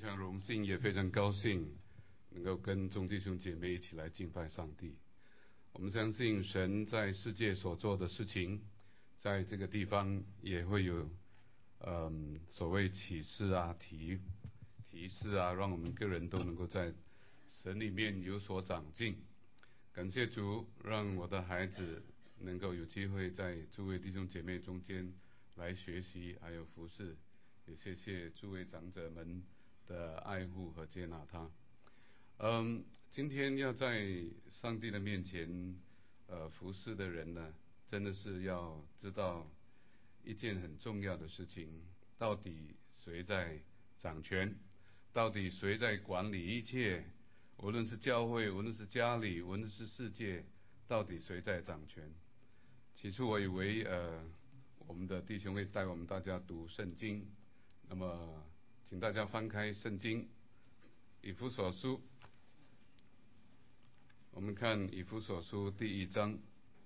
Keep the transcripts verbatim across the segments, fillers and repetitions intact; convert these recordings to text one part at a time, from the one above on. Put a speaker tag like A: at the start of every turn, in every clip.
A: 常荣幸，也非常高兴，能够跟众弟兄姐妹一起来敬拜上帝。我们相信神在世界所做的事情，在这个地方也会有，嗯，所谓启示啊、提提示啊，让我们个人都能够在神里面有所长进。感谢主，让我的孩子能够有机会在诸位弟兄姐妹中间来学习，还有服侍。也谢谢诸位长者们的爱护和接纳他。嗯，今天要在上帝的面前，呃，服侍的人呢，真的是要知道一件很重要的事情：到底谁在掌权？到底谁在管理一切？无论是教会，无论是家里，无论是世界，到底谁在掌权？起初我以为，呃，我们的弟兄会带我们大家读圣经。那么请大家翻开圣经以弗所书，我们看以弗所书第一章。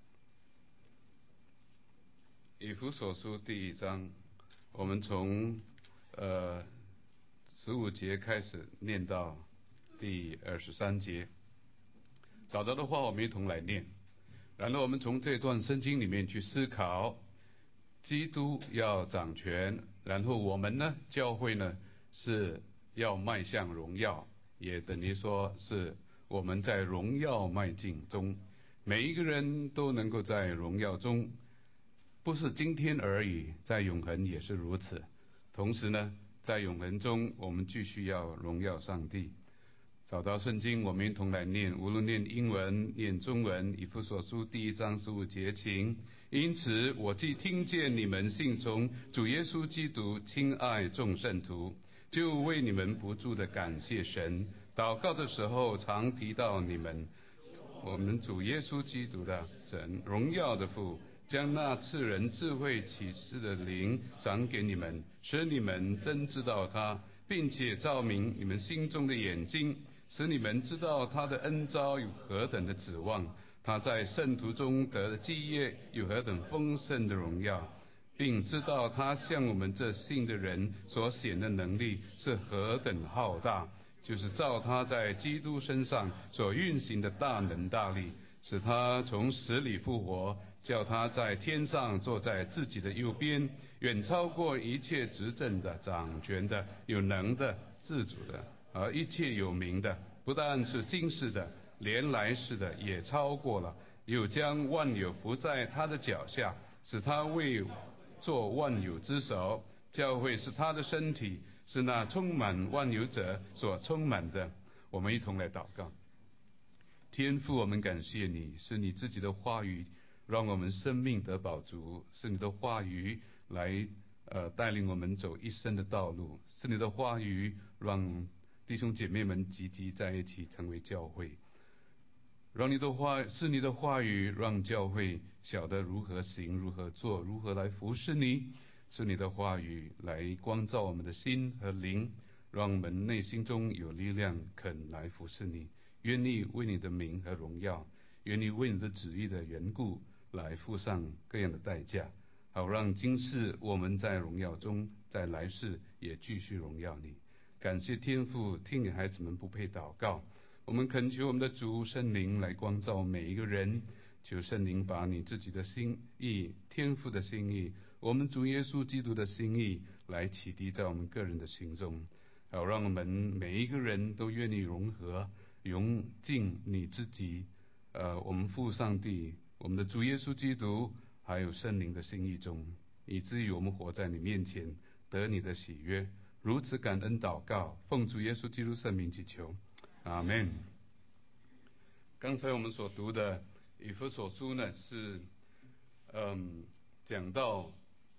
A: 以弗所书第一章，我们从呃十五节开始念到第二十三节。找着的话我们一同来念，然后我们从这段圣经里面去思考基督要掌权，然后我们呢，教会呢是要迈向荣耀，也等于说是我们在荣耀迈进中，每一个人都能够在荣耀中，不是今天而已，在永恒也是如此。同时呢，在永恒中，我们继续要荣耀上帝。找到圣经，我们一同来念，无论念英文、念中文。以弗所书第一章十五节，请。因此，我既听见你们信从主耶稣基督，亲爱众圣徒，就为你们不住的感谢神。祷告的时候，常提到你们，我们主耶稣基督的神，荣耀的父，将那赐人智慧启示的灵赏给你们，使你们真知道他，并且照明你们心中的眼睛，使你们知道他的恩召有何等的指望，他在圣徒中得的基业有何等丰盛的荣耀，并知道他向我们这信的人所显的能力是何等浩大，就是照他在基督身上所运行的大能大力，使他从死里复活，叫他在天上坐在自己的右边，远超过一切执政的、掌权的、有能的、自主的，而一切有名的，不但是今世的，连来世的也超过了，又将万有伏在他的脚下，使他为做万有之首。教会是他的身体，是那充满万有者所充满的。我们一同来祷告。天父，我们感谢你，是你自己的话语让我们生命得饱足，是你的话语来呃带领我们走一生的道路，是你的话语让弟兄姐妹们集集在一起成为教会，让你的话是你的话语让教会晓得如何行、如何做、如何来服侍你，是你的话语来光照我们的心和灵，让我们内心中有力量肯来服侍你，愿意为你的名和荣耀，愿意为你的旨意的缘故来付上各样的代价，好让今世我们在荣耀中，在来世也继续荣耀你。感谢天父，听你孩子们不配祷告，我们恳求我们的主圣灵来光照每一个人，求圣灵把你自己的心意、天父的心意、我们主耶稣基督的心意来启迪在我们个人的心中，好让我们每一个人都愿意融合融进你自己，呃，我们父上帝、我们的主耶稣基督还有圣灵的心意中，以至于我们活在你面前，得你的喜悦。如此感恩祷告，奉主耶稣基督圣名祈求，阿们。刚才我们所读的以弗所书呢，是嗯讲到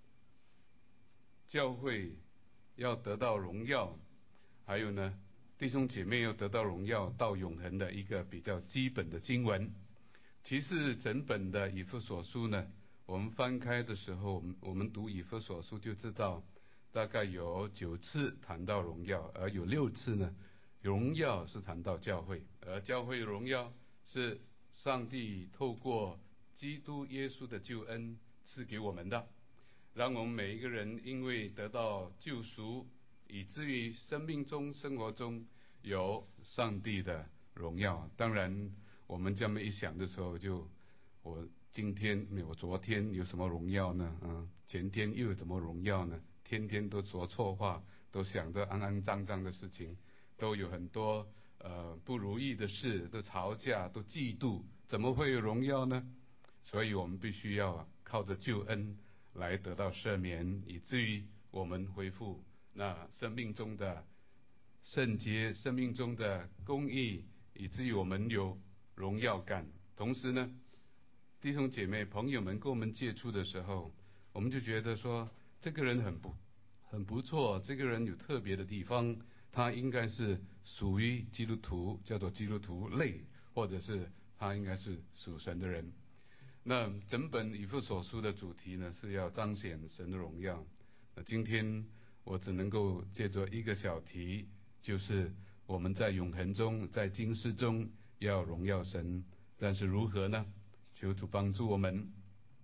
A: 教会要得到荣耀，还有呢弟兄姐妹要得到荣耀到永恒的一个比较基本的经文。其实整本的以弗所书呢，我们翻开的时候，我们我们读以弗所书就知道，大概有九次谈到荣耀，而有六次呢，荣耀是谈到教会，而教会的荣耀是上帝透过基督耶稣的救恩赐给我们的，让我们每一个人因为得到救赎， 以至于生命中、生活中有上帝的荣耀。当然，我们这么一想的时候，就我今天、我昨天有什么荣耀呢？嗯，前天又有什么荣耀呢？天天都说错话，都想着肮肮脏脏的事情，都有很多呃不如意的事，都吵架，都嫉妒，怎么会有荣耀呢？所以我们必须要靠着救恩来得到赦免，以至于我们恢复那生命中的圣洁，生命中的公义，以至于我们有荣耀感。同时呢，弟兄姐妹朋友们跟我们接触的时候，我们就觉得说这个人很不很不错，这个人有特别的地方，他应该是属于基督徒，叫做基督徒类，或者是他应该是属神的人。那整本以弗所书的主题呢，是要彰显神的荣耀。那今天我只能够借着一个小题，就是我们在永恒中，在今世中要荣耀神，但是如何呢？求主帮助我们。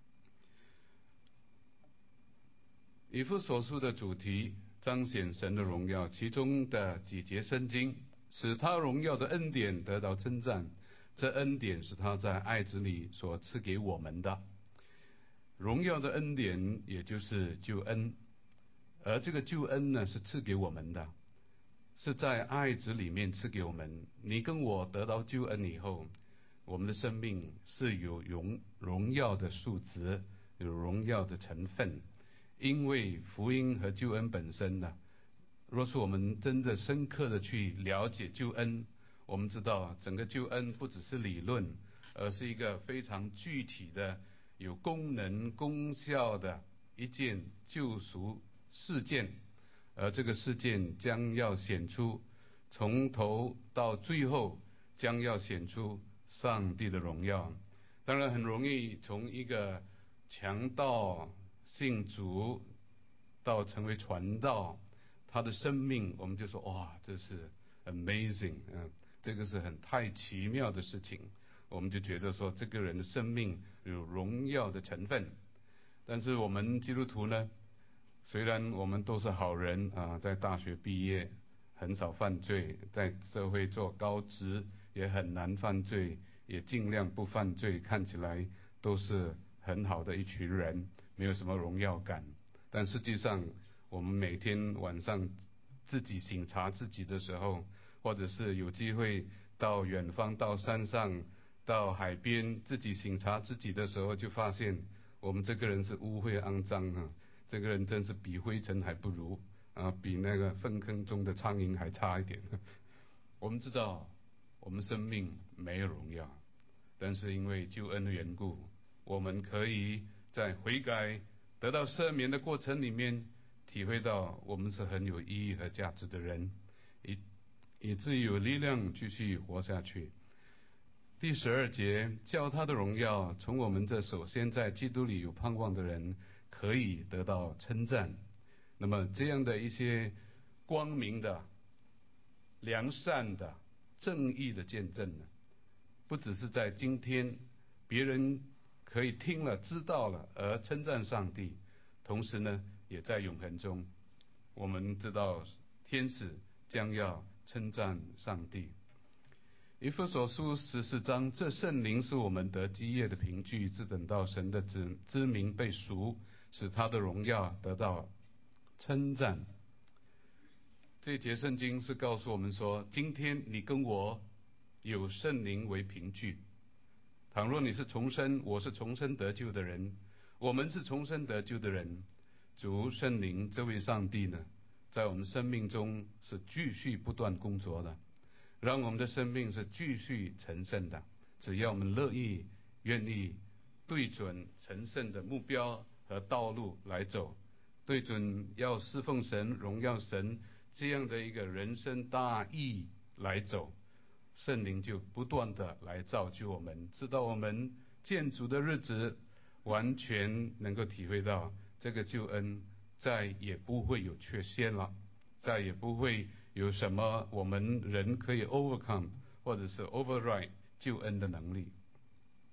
A: 以弗所书的主题彰显神的荣耀，其中的几节圣经使他荣耀的恩典得到称赞。这恩典是他在爱子里所赐给我们的荣耀的恩典，也就是救恩。而这个救恩呢，是赐给我们的，是在爱子里面赐给我们。你跟我得到救恩以后，我们的生命是有荣荣耀的素质，有荣耀的成分。因为福音和救恩本身呢，若是我们真的深刻的去了解救恩，我们知道整个救恩不只是理论，而是一个非常具体的、有功能功效的一件救赎事件。而这个事件将要显出，从头到最后将要显出上帝的荣耀。当然很容易从一个强盗信主到成为传道，他的生命我们就说哇，这是 amazing， 嗯，这个是很太奇妙的事情。我们就觉得说这个人的生命有荣耀的成分。但是我们基督徒呢，虽然我们都是好人啊，在大学毕业很少犯罪，在社会做高职也很难犯罪，也尽量不犯罪，看起来都是很好的一群人，没有什么荣耀感。但实际上我们每天晚上自己省察自己的时候，或者是有机会到远方、到山上、到海边自己省察自己的时候，就发现我们这个人是污秽肮脏啊，这个人真是比灰尘还不如啊，比那个粪坑中的苍蝇还差一点。我们知道我们生命没有荣耀，但是因为救恩的缘故，我们可以在悔改得到赦免的过程里面，体会到我们是很有意义和价值的人，以以至于有力量继续活下去。第十二节，叫他的荣耀从我们这首先在基督里有盼望的人可以得到称赞。那么这样的一些光明的、良善的、正义的见证呢，不只是在今天别人可以听了知道了而称赞上帝，同时呢也在永恒中，我们知道天使将要称赞上帝。以弗所书十四章，这圣灵是我们得基业的凭据，自等到神的子之名被赎，使他的荣耀得到称赞。这节圣经是告诉我们说，今天你跟我有圣灵为凭据。倘若你是重生，我是重生得救的人，我们是重生得救的人，主圣灵这位上帝呢，在我们生命中是继续不断工作的，让我们的生命是继续成圣的。只要我们乐意愿意对准成圣的目标和道路来走，对准要侍奉神、荣耀神这样的一个人生大义来走，圣灵就不断的来造就我们，直到我们见主的日子完全能够体会到这个救恩再也不会有缺陷了，再也不会有什么我们人可以 overcome 或者是 override 救恩的能力。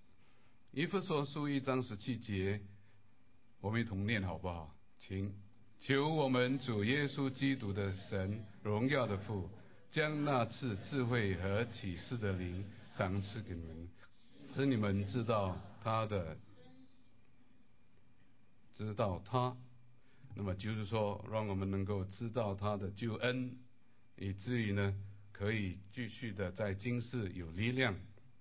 A: 以弗所书一章十七节，我们一同念好不好？请求我们主耶稣基督的神，荣耀的父，将那赐智慧和启示的灵赏赐给你们，使你们知道他的，知道他。那么就是说，让我们能够知道他的救恩，以至于呢，可以继续的在今世有力量。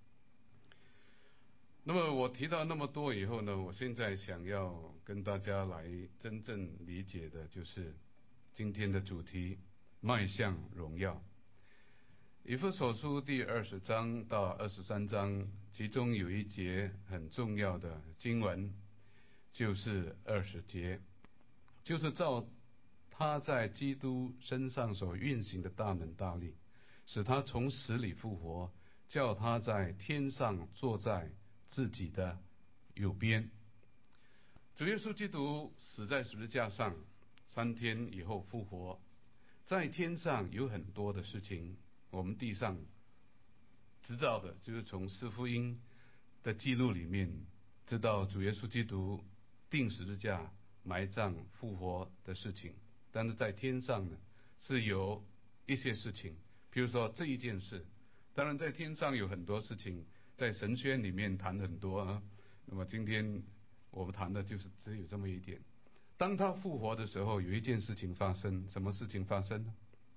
A: 那么我提到那么多以后呢，我现在想要跟大家来真正理解的就是今天的主题：迈向荣耀。以弗所书第二十章到二十三章，其中有一节很重要的经文，就是二十节，就是照他在基督身上所运行的大能大力，使他从死里复活，叫他在天上坐在自己的右边。主耶稣基督死在十字架上，三天以后复活。在天上有很多的事情，我们地上知道的，就是从四福音的记录里面知道主耶稣基督钉十字架、埋葬、复活的事情。但是在天上呢，是有一些事情，比如说这一件事。当然在天上有很多事情，在神学里面谈很多啊。那么今天我们谈的就是只有这么一点。当他复活的时候，有一件事情发生。什么事情发生呢？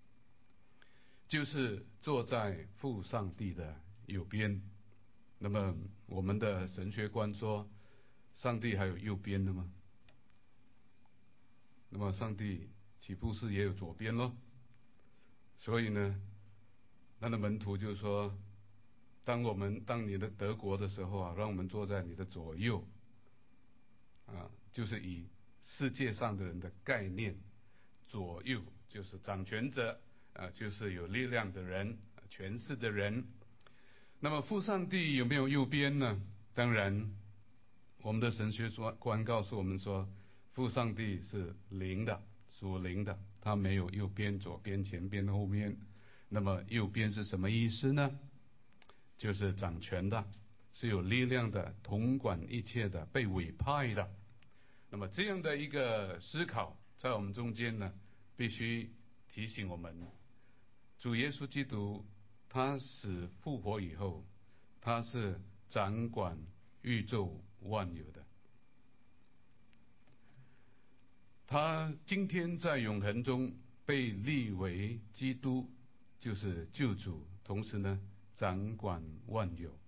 A: 就是坐在父上帝的右边。那么我们的神学观说，上帝还有右边的吗？那么上帝岂不是也有左边咯？所以呢，他的门徒就说，当我们当你的得国的时候啊，让我们坐在你的左右啊，就是以世界上的人的概念，左右就是掌权者啊，就是有力量的人，权势的人。那么父上帝有没有右边呢？当然，我们的神学观告诉我们说，父上帝是灵的，属灵的，他没有右边、左边、前边、后边。那么右边是什么意思呢？就是掌权的，是有力量的，统管一切的，被委派的。那么这样的一个思考在我们中间呢，必须提醒我们，主耶稣基督他死复活以后，他是掌管宇宙万有的。他今天在永恒中被立为基督，就是救主，同时呢掌管万有。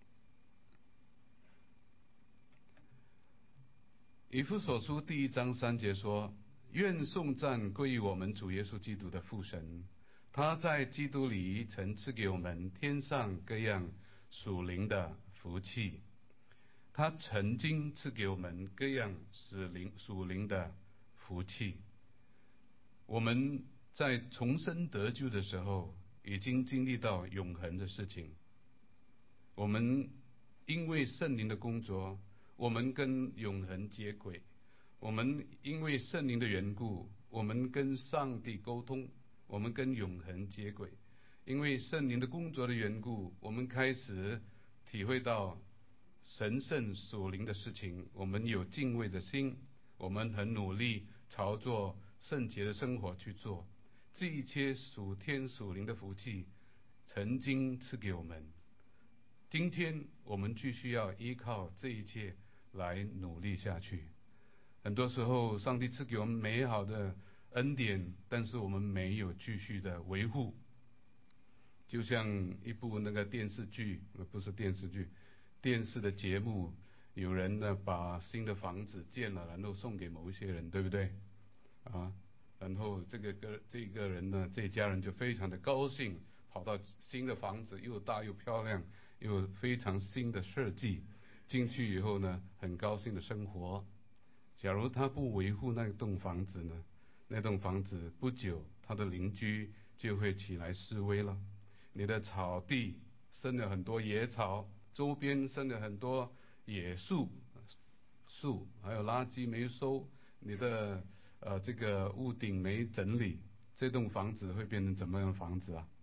A: 以弗所书第一章三节说：愿颂赞归于我们主耶稣基督的父神，他在基督里曾赐给我们天上各样属灵的福气，他曾经赐给我们各样属灵属灵的福气。我们在重生得救的时候，已经经历到永恒的事情。我们因为圣灵的工作，我们跟永恒接轨。我们因为圣灵的缘故，我们跟上帝沟通，我们跟永恒接轨。因为圣灵的工作的缘故，我们开始体会到神圣属灵的事情，我们有敬畏的心，我们很努力朝着圣洁的生活去做。这一切属天属灵的福气曾经赐给我们，今天我们继续要依靠这一切来努力下去。很多时候上帝赐给我们美好的恩典，但是我们没有继续的维护。就像一部那个电视剧，不是电视剧，电视的节目，有人呢把新的房子建了，然后送给某一些人，对不对啊？然后这个个这个人呢，这家人就非常的高兴，跑到新的房子，又大又漂亮，又非常新的设计，进去以后呢，很高兴的生活。假如他不维护那栋房子呢，那栋房子不久他的邻居就会起来示威了。你的草地生了很多野草，周边生了很多野树树，还有垃圾没收，你的呃这个屋顶没整理，这栋房子会变成怎么样的房子啊？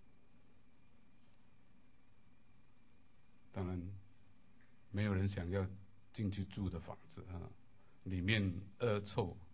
A: 当然没有人想要进去住的房子啊，里面恶臭，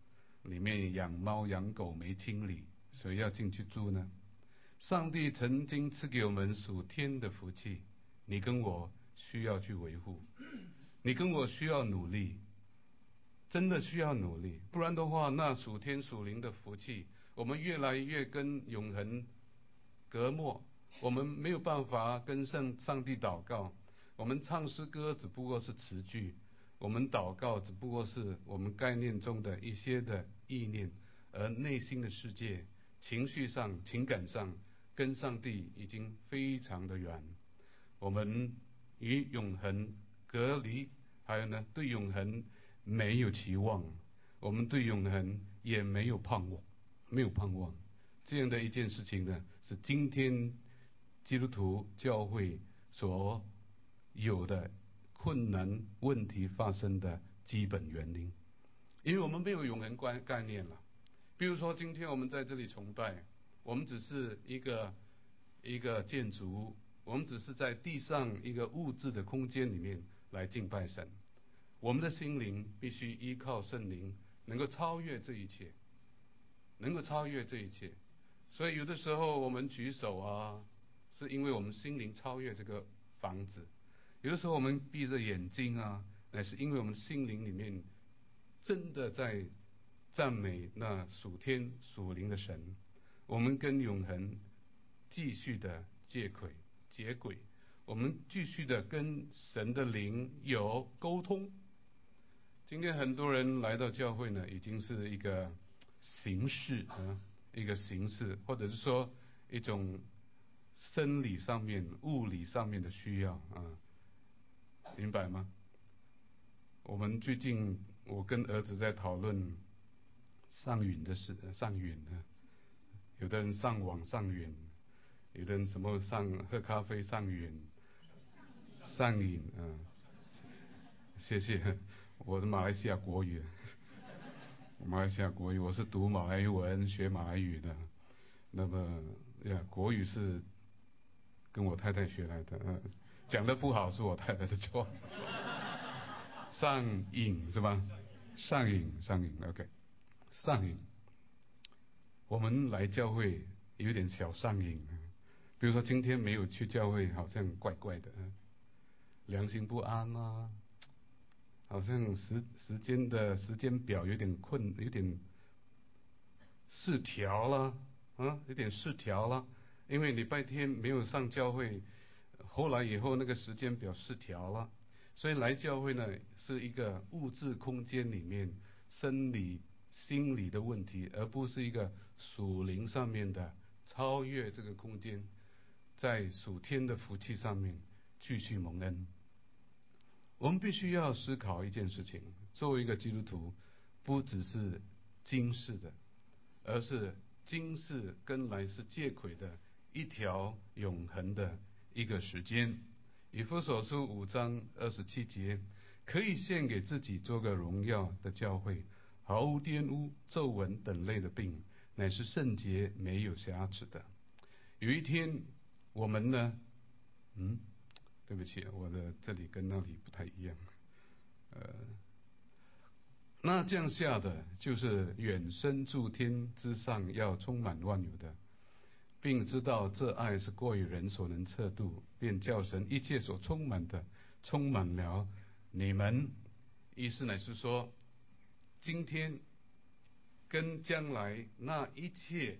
A: 里面养猫养狗没清理，谁要进去住呢？上帝曾经赐给我们属天的福气，你跟我需要去维护，你跟我需要努力，真的需要努力，不然的话，那属天属灵的福气，我们越来越跟永恒隔膜，我们没有办法跟上上帝祷告。我们唱诗歌只不过是词句，我们祷告只不过是我们概念中的一些的意念，而内心的世界、情绪上、情感上，跟上帝已经非常的远。我们与永恒隔离，还有呢，对永恒没有期望，我们对永恒也没有盼望，没有盼望。这样的一件事情呢，是今天基督徒教会所有的困难问题发生的基本原因，因为我们没有永恒概概念了。比如说，今天我们在这里崇拜，我们只是一个一个建筑物，我们只是在地上一个物质的空间里面来敬拜神。我们的心灵必须依靠圣灵，能够超越这一切，能够超越这一切。所以有的时候我们举手啊，是因为我们心灵超越这个房子；有的时候我们闭着眼睛啊，乃是因为我们心灵里面真的在赞美那属天属灵的神。我们跟永恒继续的接轨接轨，我们继续的跟神的灵有沟通。今天很多人来到教会呢，已经是一个形式啊，一个形式，或者是说一种生理上面、物理上面的需要啊，明白吗？我们最近我跟儿子在讨论上瘾的事，上瘾啊，有的人上网上瘾，有的人什么上喝咖啡上瘾，上瘾啊。谢谢，我是马来西亚国语，马来西亚国语，我是读马来文学马来语的。那么呀，国语是跟我太太学来的，嗯，讲的不好是我太太的错。上瘾是吧？上瘾，上瘾 ，OK， 上瘾。我们来教会有点小上瘾，比如说今天没有去教会，好像怪怪的，良心不安啊。好像时时间的时间表有点困，有点失调了啊，有点失调了。因为礼拜天没有上教会，后来以后那个时间表失调了，所以来教会呢是一个物质空间里面生理、心理的问题，而不是一个属灵上面的超越这个空间，在属天的福气上面继续蒙恩。我们必须要思考一件事情，作为一个基督徒，不只是今世的，而是今世跟来世接轨的一条永恒的一个时间。以弗所书五章二十七节，可以献给自己做个荣耀的教会，毫无玷污、皱纹等类的病，乃是圣洁没有瑕疵的。有一天我们呢，嗯。对不起，我的这里跟那里不太一样。呃，那降下的就是远身诸天之上，要充满万有的，并知道这爱是过于人所能测度，便叫神一切所充满的充满了你们。意思乃是说，今天跟将来那一切，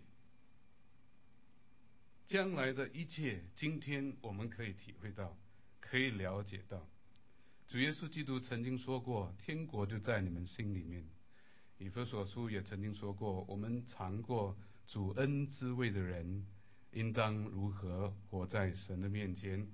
A: 将来的一切，今天我们可以体会到。可以了解到，主耶稣基督曾经说过，天国就在你们心里面。以弗所书也曾经说过，我们尝过主恩滋味的人，应当如何活在神的面前。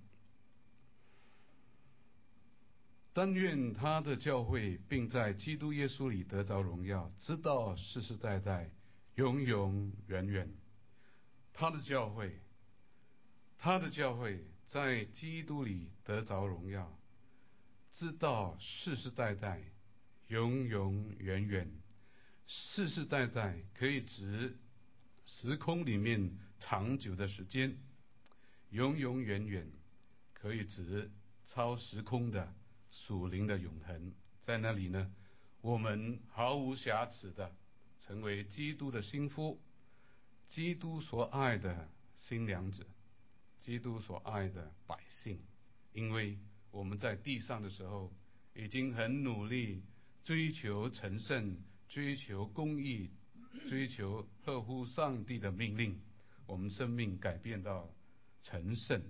A: 但愿他的教会并在基督耶稣里得着荣耀，直到世世代代，永永远远。他的教会，他的教会在基督里得着荣耀，直到世世代代，永永远远。世世代代可以指时空里面长久的时间，永永远远可以指超时空的属灵的永恒。在那里呢，我们毫无瑕疵的成为基督的心腹，基督所爱的新娘子，基督所爱的百姓。因为我们在地上的时候已经很努力追求成圣，追求公义，追求合乎上帝的命令，我们生命改变到成圣。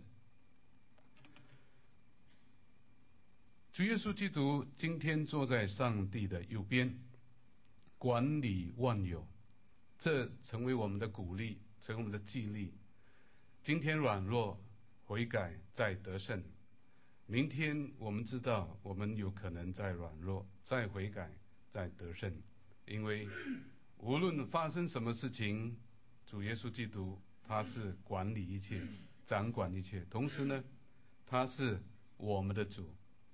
A: 主耶稣基督今天坐在上帝的右边，管理万有，这成为我们的鼓励，成为我们的激励。今天软弱悔改再得胜，明天我们知道我们有可能再软弱再悔改再得胜，因为无论发生什么事情，主耶稣基督他是管理一切，掌管一切，同时呢他是我们的主。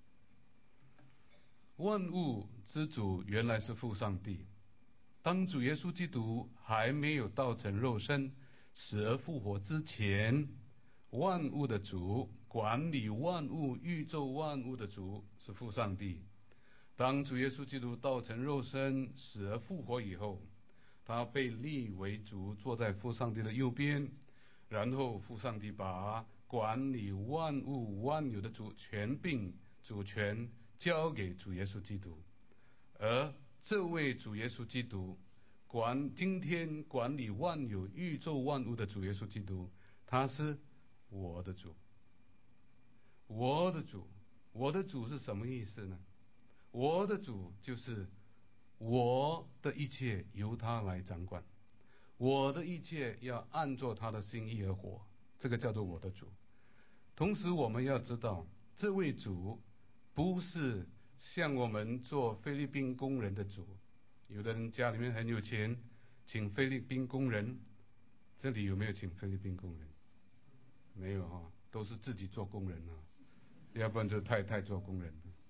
A: 万物之主原来是父上帝，当主耶稣基督还没有道成肉身死而复活之前，万物的主，管理万物宇宙万物的主是父上帝。当主耶稣基督道成肉身死而复活以后，他被立为主，坐在父上帝的右边，然后父上帝把管理万物万有的主权并主权交给主耶稣基督。而这位主耶稣基督管今天管理万有宇宙万物的主耶稣基督，他是我的主。我的主，我的主是什么意思呢？我的主就是我的一切由他来掌管，我的一切要按照他的心意而活，这个叫做我的主。同时我们要知道，这位主不是像我们做菲律宾工人的主。有的人家里面很有钱，请菲律宾工人，这里有没有请菲律宾工人？没有哈、哦，都是自己做工人啊，要不然就太太做工人。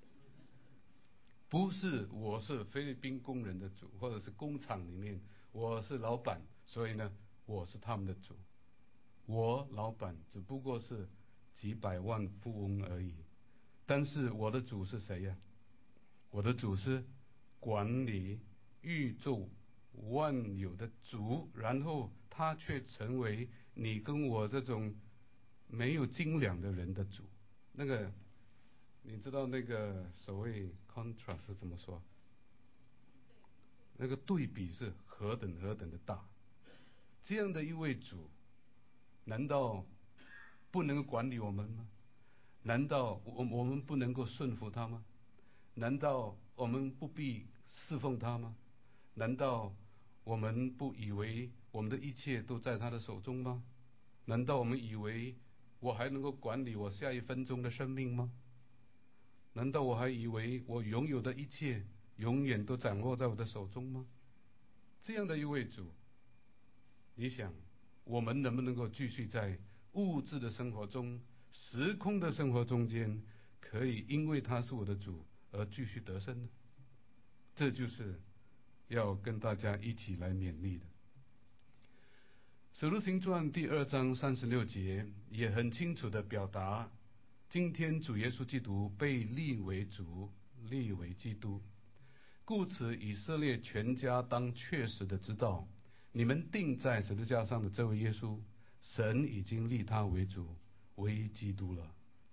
A: 不是我是菲律宾工人的主，或者是工厂里面我是老板，所以呢我是他们的主。我老板只不过是几百万富翁而已，但是我的主是谁呀？我的主是管理宇宙万有的主，然后他却成为你跟我这种没有斤两的人的主。那个你知道那个所谓 contrast 是怎么说？那个对比是何等何等的大。这样的一位主，难道不能够管理我们吗？难道我我们不能够顺服他吗？难道我们不必侍奉他吗？难道我们不以为我们的一切都在他的手中吗？难道我们以为我还能够管理我下一分钟的生命吗？难道我还以为我拥有的一切永远都掌握在我的手中吗？这样的一位主，你想我们能不能够继续在物质的生活中、时空的生活中间，可以因为他是我的主而继续得胜呢？这就是要跟大家一起来勉励的。使徒行传第二章三十六节也很清楚的表达，今天主耶稣基督被立为主，立为基督，故此以色列全家当确实的知道，你们钉在十字架上的这位耶稣，神已经立他为主，为基督了。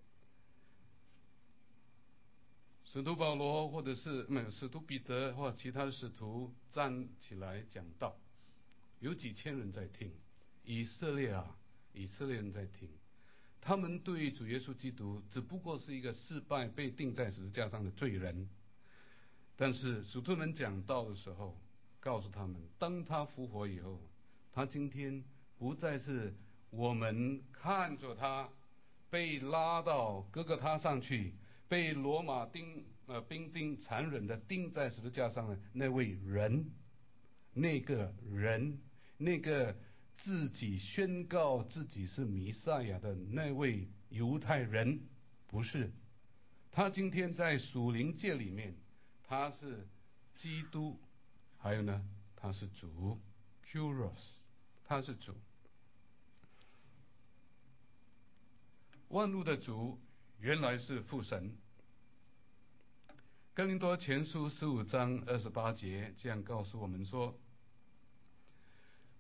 A: 使徒保罗或者是没有使徒彼得或其他的使徒站起来讲道，有几千人在听。以色列啊，以色列人在听，他们对主耶稣基督只不过是一个失败被钉在十字架上的罪人，但是使徒们讲道的时候告诉他们，当他复活以后，他今天不再是我们看着他被拉到哥哥他上去，被罗马钉呃兵丁残忍的钉在十字架上的那位人，那个人，那个自己宣告自己是弥赛亚的那位犹太人，不是。他今天在属灵界里面，他是基督，还有呢，他是主 Kyrios， 他是主。万物的主原来是父神。哥林多前书十五章二十八节这样告诉我们说，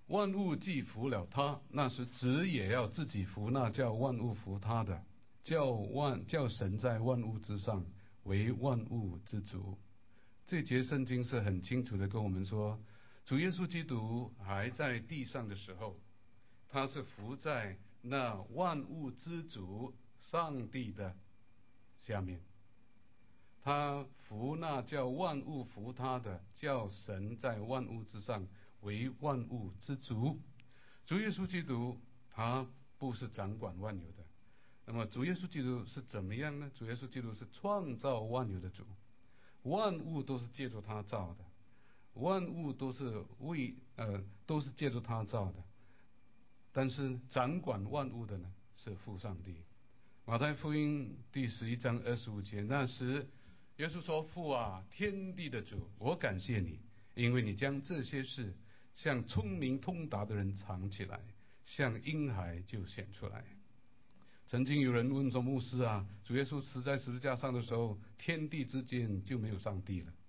A: 万物既服了他，那时子也要自己服那叫万物服他的，叫万叫神在万物之上为万物之主。这节圣经是很清楚的跟我们说，主耶稣基督还在地上的时候，他是服在那万物之主上帝的下面，他服那叫万物服他的，叫神在万物之上为万物之主。主耶稣基督他不是掌管万有的，那么主耶稣基督是怎么样呢？主耶稣基督是创造万有的主，万物都是借助他造的，万物都是为呃都是借助他造的，但是掌管万物的呢是父上帝。马太福音第十一章二十五节，那时耶稣说：“父啊，天地的主，我感谢你，因为你将这些事向聪明通达的人藏起来，向婴孩就显出来。”曾经有人问说：“牧师啊，主耶稣死在十字架上的时候，天地之间就没有上帝了？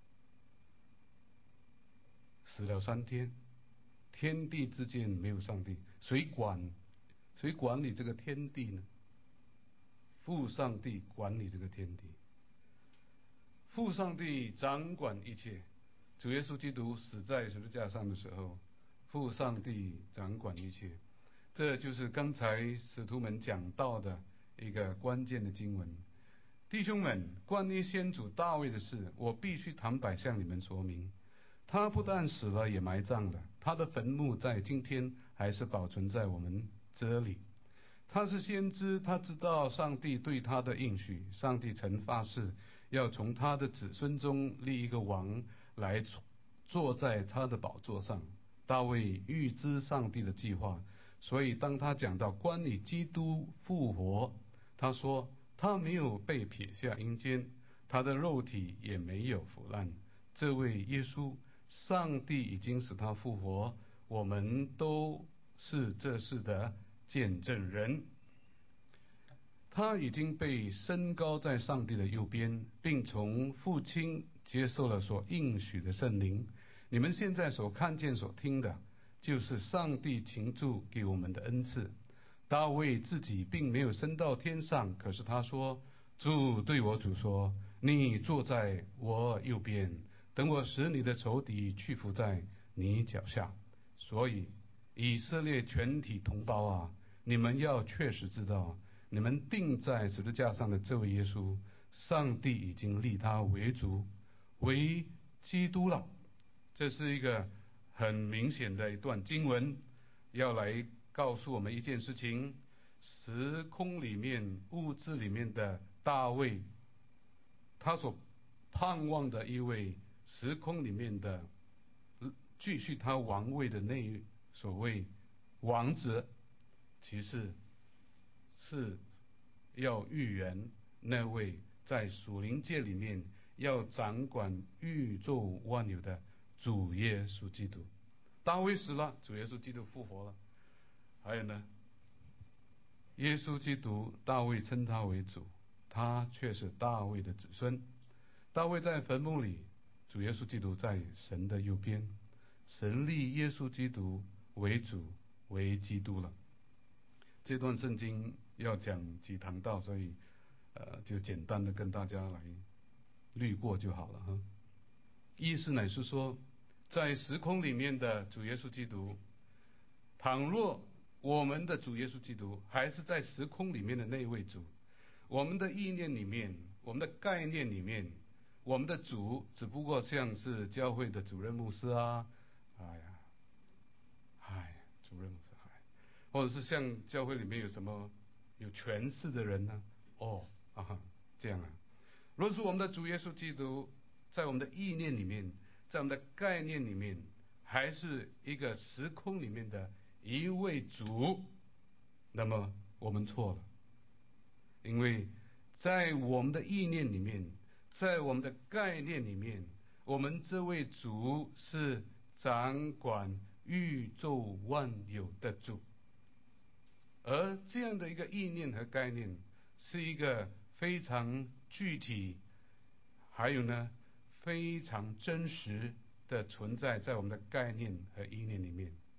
A: 死了三天，天地之间没有上帝，谁管谁管理这个天地呢？父上帝管理这个天地，父上帝掌管一切。主耶稣基督死在十字架上的时候，父上帝掌管一切。这就是刚才使徒们讲到的一个关键的经文。弟兄们，关于先祖大卫的事，我必须坦白向你们说明。他不但死了，也埋葬了，他的坟墓在今天还是保存在我们这里。他是先知，他知道上帝对他的应许。上帝曾发誓要从他的子孙中立一个王来坐在他的宝座上。大卫预知上帝的计划，所以当他讲到关于基督复活，他说他没有被撇下阴间，他的肉体也没有腐烂。这位耶稣，上帝已经使他复活，我们都是这事的见证人。他已经被升高在上帝的右边，并从父亲接受了所应许的圣灵。你们现在所看见所听的，就是上帝倾注给我们的恩赐。大卫自己并没有升到天上，可是他说：“主对我主说，你坐在我右边，等我使你的仇敌屈服在你脚下。”所以以色列全体同胞啊，你们要确实知道，你们钉在十字架上的这位耶稣，上帝已经立他为主，为基督了。这是一个很明显的一段经文，要来告诉我们一件事情：时空里面、物质里面的大卫，他所盼望的一位时空里面的继续他王位的那所谓王者，其实是要预言那位在属灵界里面要掌管宇宙万有的主耶稣基督。大卫死了，主耶稣基督复活了。还有呢，耶稣基督，大卫称他为主，他却是大卫的子孙。大卫在坟墓里，主耶稣基督在神的右边，神立耶稣基督为主，为基督了。这段圣经要讲几堂道，所以呃，就简单的跟大家来略过就好了哈。意思乃是说，在时空里面的主耶稣基督，倘若我们的主耶稣基督还是在时空里面的那位主，我们的意念里面，我们的概念里面，我们的主只不过像是教会的主任牧师啊，哎呀，哎，主任牧师，哎，或者是像教会里面有什么有权势的人呢？哦，啊，这样啊。若是我们的主耶稣基督在我们的意念里面，在我们的概念里面，还是一个时空里面的一位主，那么我们错了。因为在我们的意念里面，在我们的概念里面，我们这位主是掌管宇宙万有的主，而这样的一个意念和概念是一个非常具体，还有呢非常真实的存在在我们的概念和意念里面。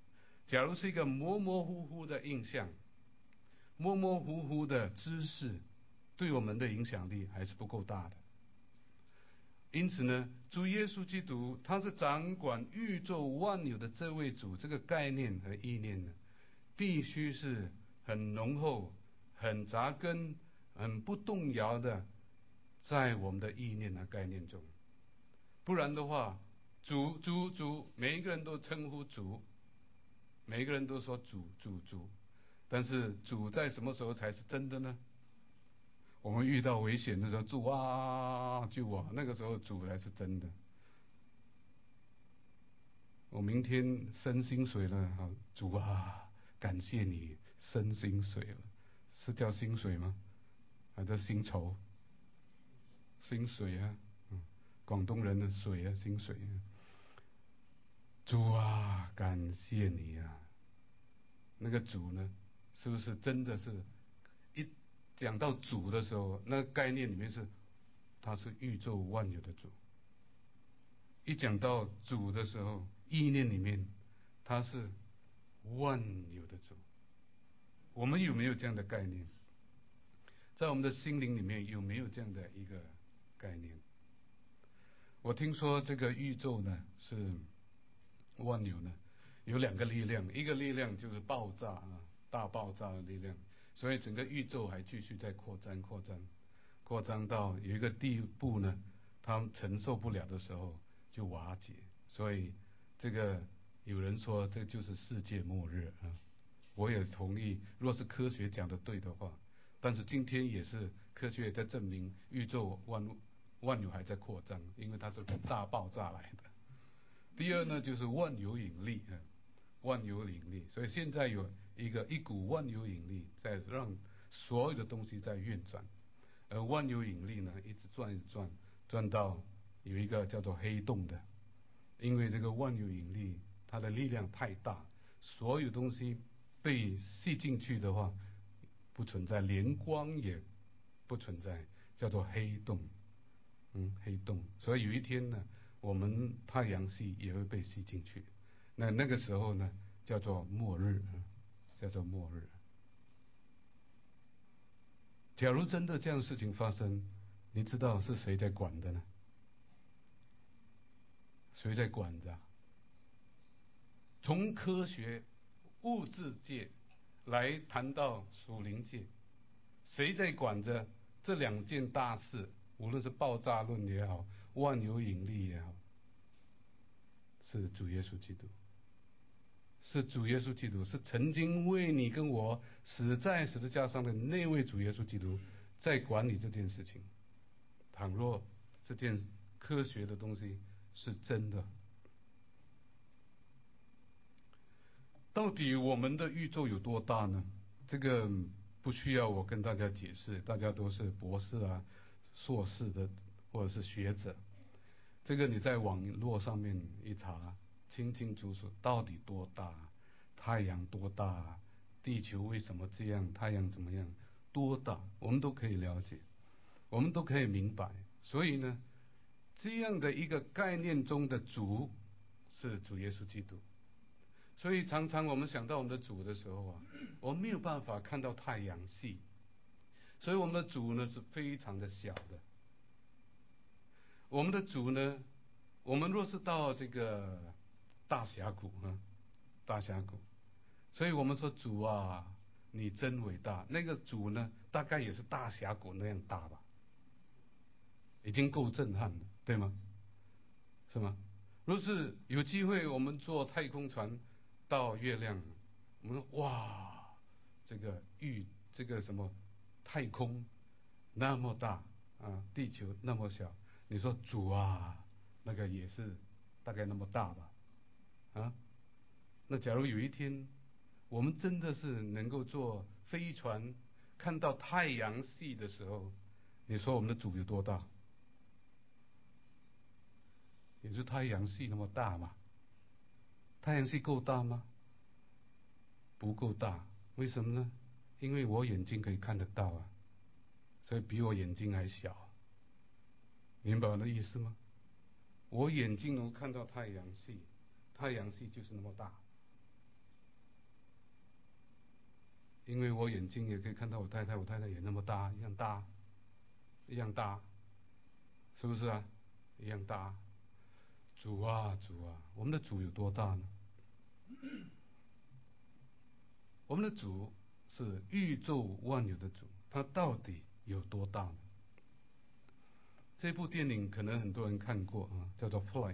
A: 假如是一个模模糊糊的印象，模模糊糊的知识，对我们的影响力还是不够大的。因此呢，主耶稣基督他是掌管宇宙万有的这位主，这个概念和意念呢，必须是很浓厚、很扎根、很不动摇的，在我们的意念和概念中。不然的话，主主主，每一个人都称呼主，每一个人都说主主主，但是主在什么时候才是真的呢？我们遇到危险的时候，主啊救我，那个时候主才是真的。我明天升薪水了，好，主啊，感谢你升薪水了，是叫薪水吗？还是薪酬？薪水啊，嗯，广东人的水啊，薪水啊。主啊，感谢你啊！那个主呢，是不是真的是一讲到主的时候，那个概念里面是他是宇宙万有的主。一讲到主的时候，意念里面他是万有的主。我们有没有这样的概念？在我们的心灵里面有没有这样的一个概念？我听说这个宇宙呢是万有呢有两个力量，一个力量就是爆炸啊，大爆炸的力量，所以整个宇宙还继续在扩张扩张扩张到有一个地步呢，它承受不了的时候就瓦解。所以这个有人说这就是世界末日啊，我也同意，若是科学讲的对的话。但是今天也是科学在证明宇宙万万有还在扩张，因为它是大爆炸来的。第二呢，就是万有引力啊，万有引力，所以现在有一个一股万有引力在让所有的东西在运转，而万有引力呢一直转一直转，转到有一个叫做黑洞的，因为这个万有引力它的力量太大，所有东西被吸进去的话不存在，连光也不存在，叫做黑洞。嗯，黑洞。所以有一天呢，我们太阳系也会被吸进去。那那个时候呢，叫做末日，叫做末日。假如真的这样的事情发生，你知道是谁在管的呢？谁在管着？从科学、物质界来谈到属灵界，谁在管着这两件大事？无论是爆炸论也好，万有引力也好，是主耶稣基督。是主耶稣基督，是曾经为你跟我死在十字架上的那位主耶稣基督在管理这件事情。倘若这件科学的东西是真的，到底我们的宇宙有多大呢？这个不需要我跟大家解释，大家都是博士啊、硕士的或者是学者，这个你在网络上面一查，清清楚楚到底多大，太阳多大，地球为什么这样，太阳怎么样，多大，我们都可以了解，我们都可以明白。所以呢，这样的一个概念中的主是主耶稣基督。所以常常我们想到我们的主的时候啊，我们没有办法看到太阳系，所以我们的主呢是非常的小的。我们的主呢，我们若是到这个大峡谷啊，大峡谷，所以我们说主啊，你真伟大。那个主呢，大概也是大峡谷那样大吧，已经够震撼了，对吗？是吗？若是有机会，我们坐太空船到月亮，我们说哇，这个宇这个什么太空那么大啊，地球那么小，你说主啊，那个也是大概那么大吧？啊，那假如有一天我们真的是能够坐飞船看到太阳系的时候，你说我们的主有多大？也就太阳系那么大嘛？太阳系够大吗？不够大。为什么呢？因为我眼睛可以看得到啊，所以比我眼睛还小。明白我的意思吗？我眼睛能看到太阳系，太阳系就是那么大。 因为我眼睛也可以看到我太太，我太太也那么大，一样大，一样大，是不是啊？一样大。主啊主啊，我们的主有多大呢？我们的主是宇宙万有的主，他到底有多大呢？这部电影可能很多人看过啊，叫做《Flight》。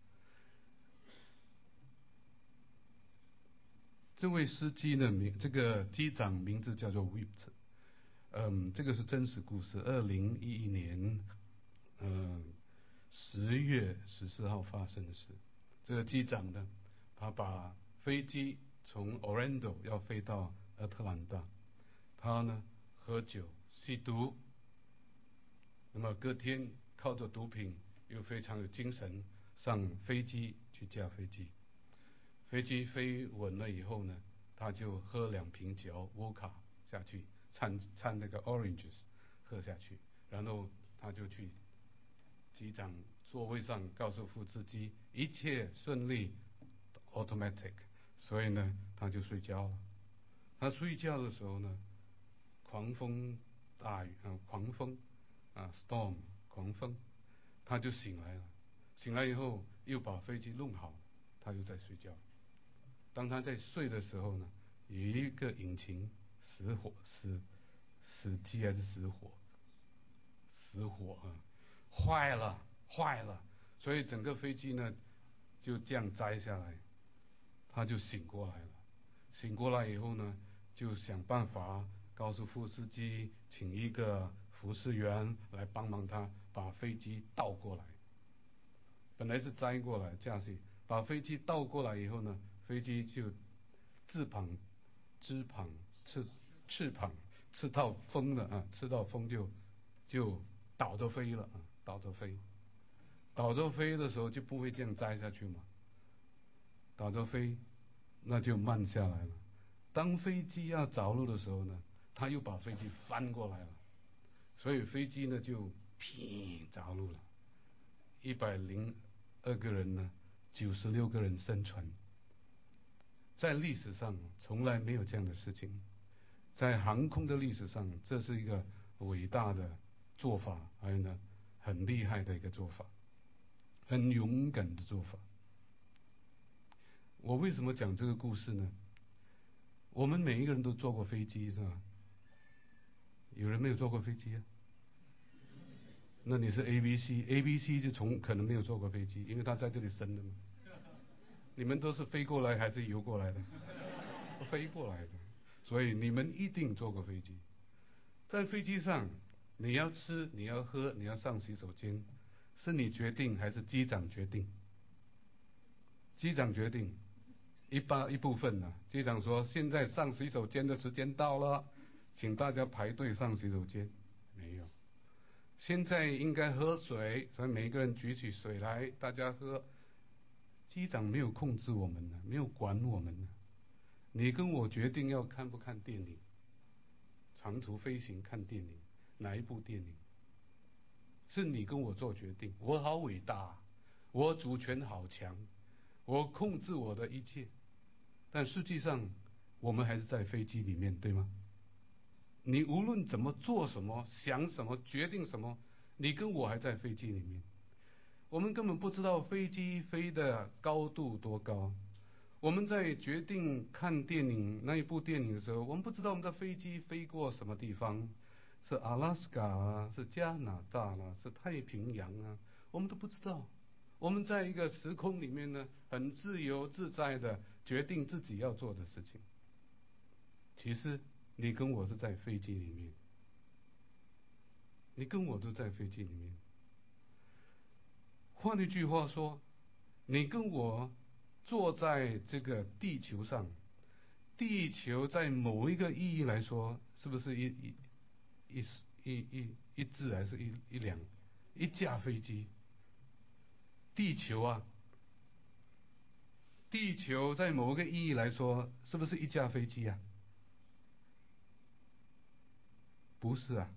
A: 这位司机的名，这个机长名字叫做 Whipt。嗯，这个是真实故事，二零一一年，嗯，十月十四号发生的事。这个机长呢，他把飞机从 Orlando 要飞到亚特兰大，他呢喝酒吸毒，那么隔天靠着毒品又非常有精神，上飞机去驾飞机。飞机飞稳了以后呢，他就喝两瓶酒沃卡下去，掺掺那个 oranges 喝下去，然后他就去机长座位上告诉副司机一切顺利 automatic， 所以呢他就睡觉了。他睡觉的时候呢，狂风大雨啊，狂风啊 storm 狂风，他就醒来了。醒来以后又把飞机弄好了，他又在睡觉。当他在睡的时候呢，有一个引擎失火，失死机还是失火？失火啊，坏了，坏了！所以整个飞机呢就这样摘下来，他就醒过来了。醒过来以后呢，就想办法告诉副司机，请一个服侍员来帮忙他把飞机倒过来。本来是摘过来驾驶，把飞机倒过来以后呢，飞机就翅膀、翅膀、翅翅膀吃到风了啊，吃到风就就倒着飞了啊，倒着飞，倒着飞的时候就不会这样摘下去嘛，倒着飞那就慢下来了。当飞机要着陆的时候呢，他又把飞机翻过来了，所以飞机呢就砰着陆了，一百零二个人呢，九十六个人生存。在历史上从来没有这样的事情，在航空的历史上，这是一个伟大的做法，还有呢，很厉害的一个做法，很勇敢的做法。我为什么讲这个故事呢？我们每一个人都坐过飞机是吧？有人没有坐过飞机啊？那你是 A B C，A B C 就从可能没有坐过飞机，因为他在这里生的嘛。你们都是飞过来还是游过来的？飞过来的，所以你们一定坐过飞机。在飞机上，你要吃，你要喝，你要上洗手间，是你决定还是机长决定？机长决定，一半一部分呢、啊。机长说：“现在上洗手间的时间到了，请大家排队上洗手间。”没有。现在应该喝水，所以每一个人举起水来，大家喝。机长没有控制我们呢，没有管我们呢。你跟我决定要看不看电影，长途飞行看电影，哪一部电影？是你跟我做决定。我好伟大，我主权好强，我控制我的一切。但实际上，我们还是在飞机里面，对吗？你无论怎么做什么，想什么，决定什么，你跟我还在飞机里面。我们根本不知道飞机飞的高度多高。我们在决定看电影那一部电影的时候，我们不知道我们的飞机飞过什么地方，是阿拉斯加啊，是加拿大啦、啊，是太平洋啊，我们都不知道。我们在一个时空里面呢，很自由自在的决定自己要做的事情。其实你跟我是在飞机里面，你跟我都在飞机里面。换一句话说，你跟我坐在这个地球上，地球在某一个意义来说，是不是一一一一一一只还是一一辆一架飞机？地球啊，地球在某一个意义来说，是不是一架飞机啊？不是啊。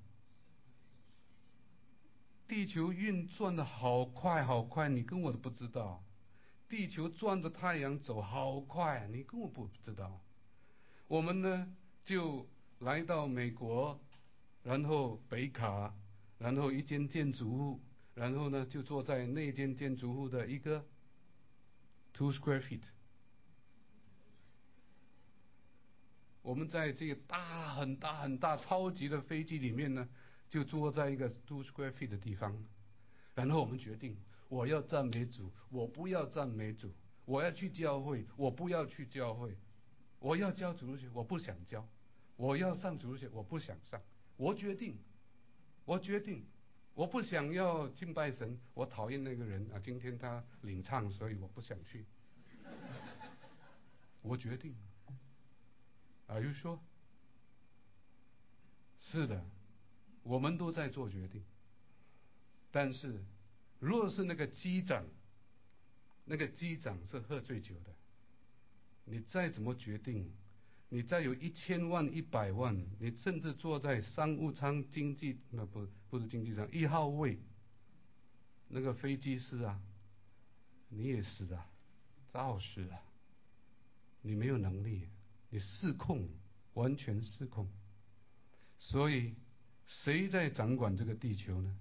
A: 地球运转的好快好快，你跟我都不知道。地球转着太阳走好快，你跟我不知道。我们呢， 就来到美国，然后北卡，然后一间建筑物，然后呢就坐在那间建筑物的一个 two square feet。我们在这个大很大很大超级的飞机里面呢，就坐在一个 two square feet 的地方，然后我们决定，我要赞美主，我不要赞美主；我要去教会，我不要去教会；我要教主日学，我不想教；我要上主日学，我不想上。我决定，我决定，我不想要敬拜神，我讨厌那个人啊，今天他领唱，所以我不想去。我决定。Are you sure？ 是的，我们都在做决定。但是，若是那个机长，那个机长是喝醉酒的，你再怎么决定，你再有一千万、一百万，你甚至坐在商务舱经济那不不是经济舱一号位，那个飞机师啊，你也是啊，照死啊，你没有能力，你失控，完全失控。所以，谁在掌管这个地球呢？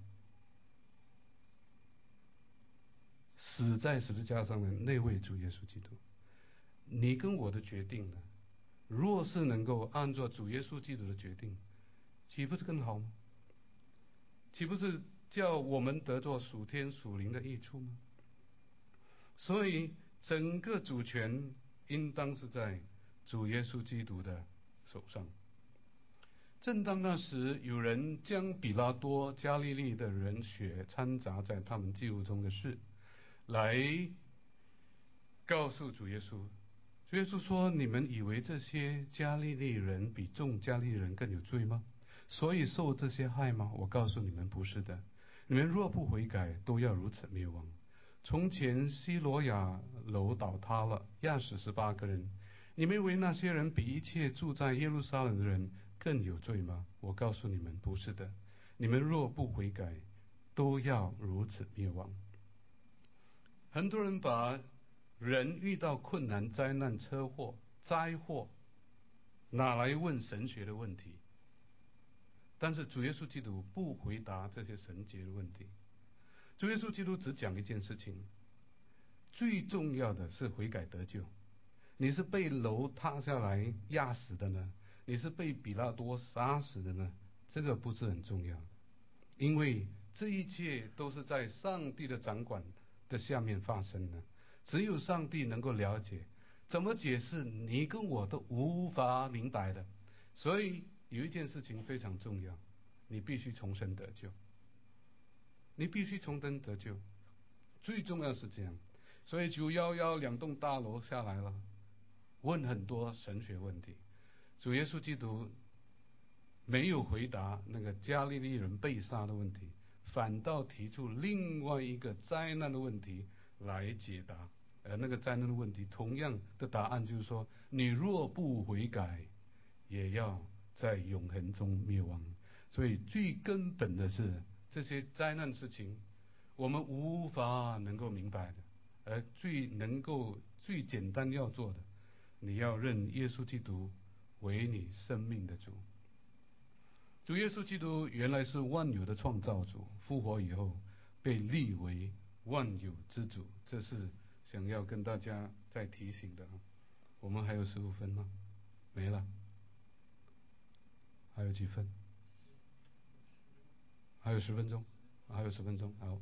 A: 死在十字架上的那位主耶稣基督。你跟我的决定呢？若是能够按照主耶稣基督的决定，岂不是更好吗？岂不是叫我们得着属天属灵的益处吗？所以，整个主权应当是在主耶稣基督的手上。正当那时，有人将比拉多、加利利的人血掺杂在他们记录中的事，来告诉主耶稣。主耶稣说：“你们以为这些加利利人比众加利利人更有罪吗？所以受这些害吗？我告诉你们，不是的。你们若不悔改，都要如此灭亡。从前西罗亚楼倒塌了，压死十八个人。你们以为那些人比一切住在耶路撒冷的人更有罪吗？我告诉你们，不是的。你们若不悔改，都要如此灭亡。”很多人把人遇到困难、灾难、车祸、灾祸拿来问神学的问题，但是主耶稣基督不回答这些神学的问题。主耶稣基督只讲一件事情：最重要的是悔改得救。你是被楼塌下来压死的呢，你是被比拉多杀死的呢？这个不是很重要的，因为这一切都是在上帝的掌管的下面发生的。只有上帝能够了解，怎么解释你跟我都无法明白的。所以有一件事情非常重要，你必须重生得救，你必须重生得救，最重要是这样。所以九一一两栋大楼下来了，问很多神学问题，主耶稣基督没有回答那个加利利人被杀的问题，反倒提出另外一个灾难的问题来解答。而那个灾难的问题同样的答案就是说，你若不悔改，也要在永恒中灭亡。所以最根本的是，这些灾难事情我们无法能够明白的，而最能够最简单要做的，你要认耶稣基督为你生命的主。主耶稣基督原来是万有的创造主，复活以后被立为万有之主，这是想要跟大家再提醒的。我们还有十五分吗？没了。还有几分？还有十分钟，还有十分钟。好，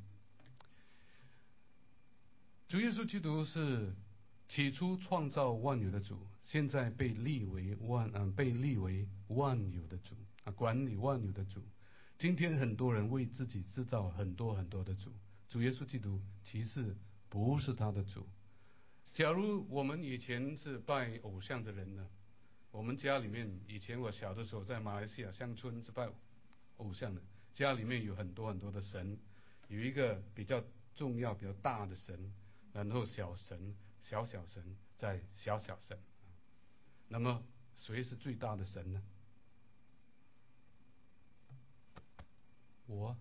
A: 主耶稣基督是起初创造万有的主，现在被立为万嗯、呃、被立为万有的主啊，管理万有的主。今天很多人为自己制造很多很多的主，主耶稣基督其实不是他的主。假如我们以前是拜偶像的人呢，我们家里面以前我小的时候在马来西亚乡村是拜偶像的，家里面有很多很多的神，有一个比较重要比较大的神，然后小神小小神在小小神。那么谁是最大的神呢？我。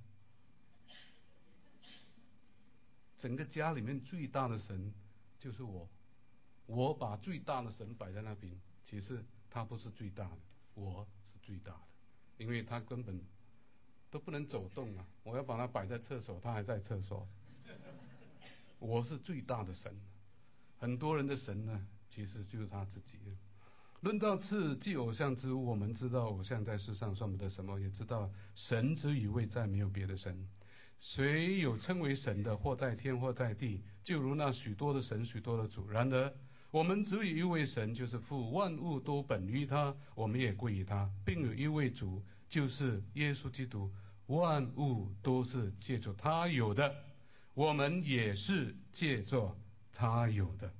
A: 整个家里面最大的神就是我，我把最大的神摆在那边，其实他不是最大的， 我是最大的，因为他根本都不能走动啊！我要把它摆在厕所，他还在厕所。我是最大的神，很多人的神呢，其实就是他自己。论到次祭偶像之物，我们知道偶像在世上算不得什么，也知道神之于位再没有别的神。谁有称为神的，或在天或在地，就如那许多的神，许多的主。然而我们只有一位神，就是父，万物都本于他，我们也归于他，并有一位主，就是耶稣基督，万物都是借着他有的，我们也是借着他有的。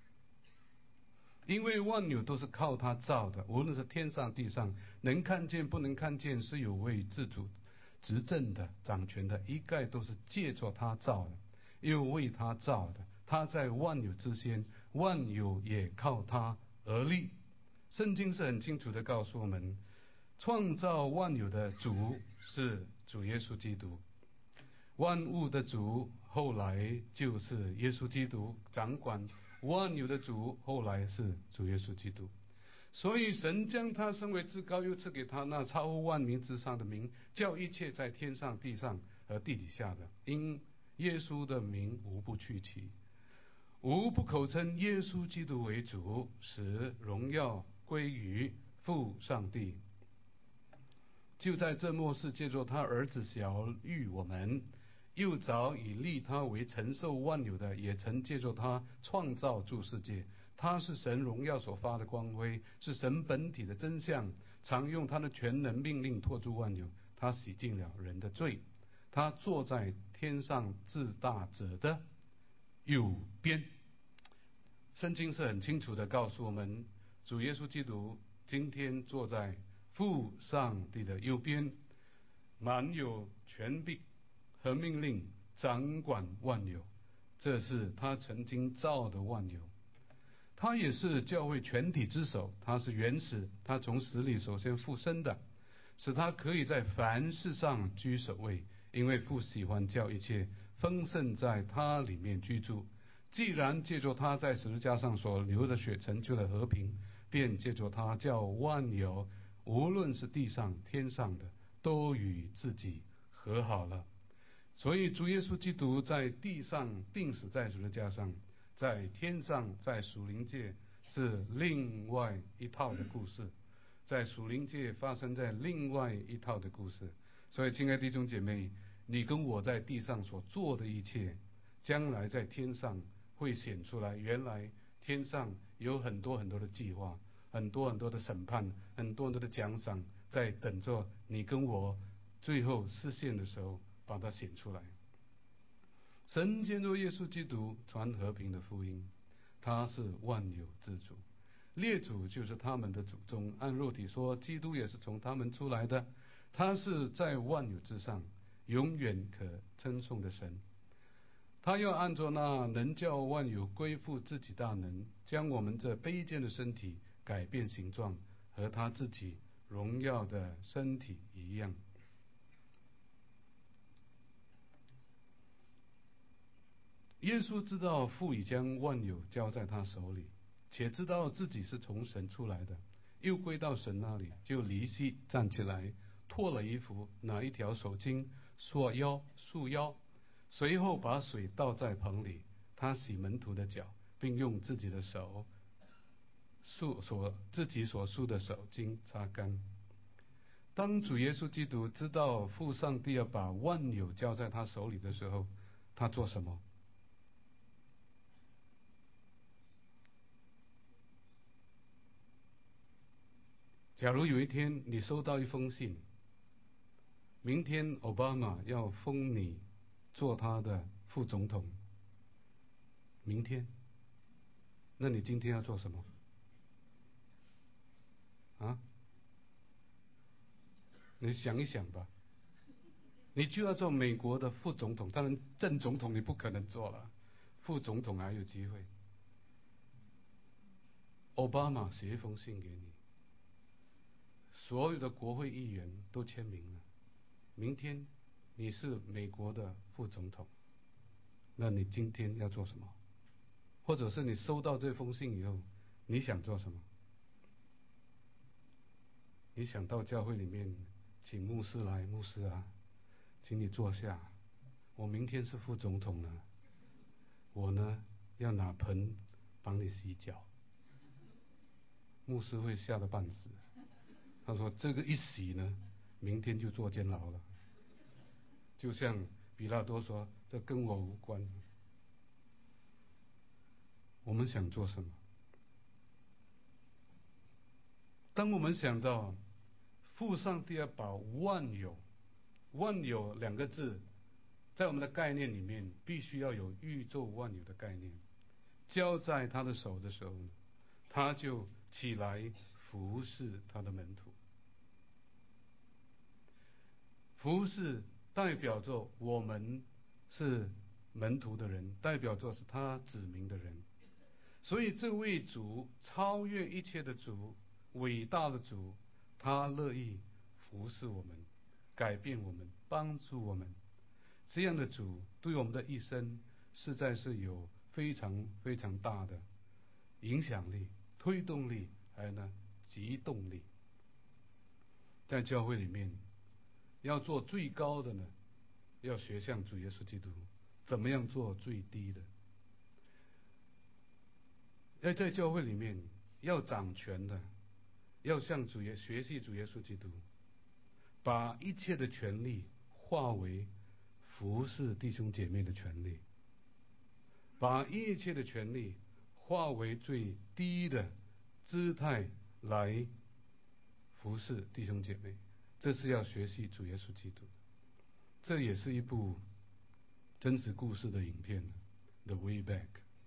A: 因为万有都是靠他造的，无论是天上地上，能看见不能看见，是有位自主执政的掌权的，一概都是借着他造的，又为他造的。他在万有之先，万有也靠他而立。圣经是很清楚的告诉我们，创造万有的主是主耶稣基督，万物的主后来就是耶稣基督，掌管万有的主后来是主耶稣基督。所以神将他升为至高，又赐给他那超乎万名之上的名，叫一切在天上地上和地底下的，因耶稣的名无不去其，无不口称耶稣基督为主，使荣耀归于父上帝。就在这末世，借着他儿子晓谕我们，又早已立他为承受万有的，也曾借着他创造诸世界。他是神荣耀所发的光辉，是神本体的真相，常用他的全能命令托住万有。他洗净了人的罪，他坐在天上至大者的右边。圣经是很清楚的告诉我们，主耶稣基督今天坐在父上帝的右边，满有权柄和命令，掌管万有。这是他曾经造的万有。他也是教会全体之首，他是原始，他从死里首先复生的，使他可以在凡事上居首位。因为父喜欢叫一切丰盛在他里面居住。既然借着他在十字架上所流的血成就了和平，便借着他叫万有，无论是地上天上的，都与自己和好了。所以主耶稣基督在地上病死在十字架上，在天上在属灵界是另外一套的故事，在属灵界发生在另外一套的故事。所以亲爱的弟兄姐妹，你跟我在地上所做的一切，将来在天上会显出来。原来天上有很多很多的计划，很多很多的审判，很多很多的奖赏，在等着你跟我最后实现的时候把它显出来。神借着耶稣基督传和平的福音，他是万有之主，列祖就是他们的祖宗，按肉体说，基督也是从他们出来的。他是在万有之上，永远可称颂的神。他要按照那能叫万有归附自己大能，将我们这卑贱的身体改变形状，和他自己荣耀的身体一样。耶稣知道父已将万有交在他手里，且知道自己是从神出来的，又归到神那里，就离席站起来，脱了衣服，拿一条手巾束腰束腰，随后把水倒在盆里，他洗门徒的脚，并用自己的手束所自己所束的手巾擦干。当主耶稣基督知道父上帝要把万有交在他手里的时候，他做什么？假如有一天你收到一封信，明天奥巴马要封你做他的副总统，明天，那你今天要做什么？啊？你想一想吧，你就要做美国的副总统，当然正总统你不可能做了，副总统还有机会。奥巴马写一封信给你，所有的国会议员都签名了，明天你是美国的副总统，那你今天要做什么？或者是你收到这封信以后，你想做什么？
B: 你想到教会里面请牧师来，牧师啊，请你坐下，我明天是副总统了，我呢要拿盆帮你洗脚。牧师会吓得半死，他说这个一洗呢，明天就坐监牢了。就像比拉多说，这跟我无关。我们想做什么？当我们想到父上帝要把万有，万有两个字，在我们的概念里面，必须要有宇宙万有的概念，交在他的手的时候，他就起来服侍他的门徒。服侍代表着我们是门徒的人，代表着是他指明的人。所以这位主，超越一切的主，伟大的主，他乐意服侍我们，改变我们，帮助我们。这样的主对我们的一生实在是有非常非常大的影响力、推动力，还有呢激动力。在教会里面要做最高的呢，要学像主耶稣基督，怎么样做最低的？要在教会里面要掌权的，要向主耶学习主耶稣基督，把一切的权利化为服侍弟兄姐妹的权利，把一切的权利化为最低的姿态来服侍弟兄姐妹。这是要学习主耶稣基督。这也是一部真实故事的影片《The Way Back》。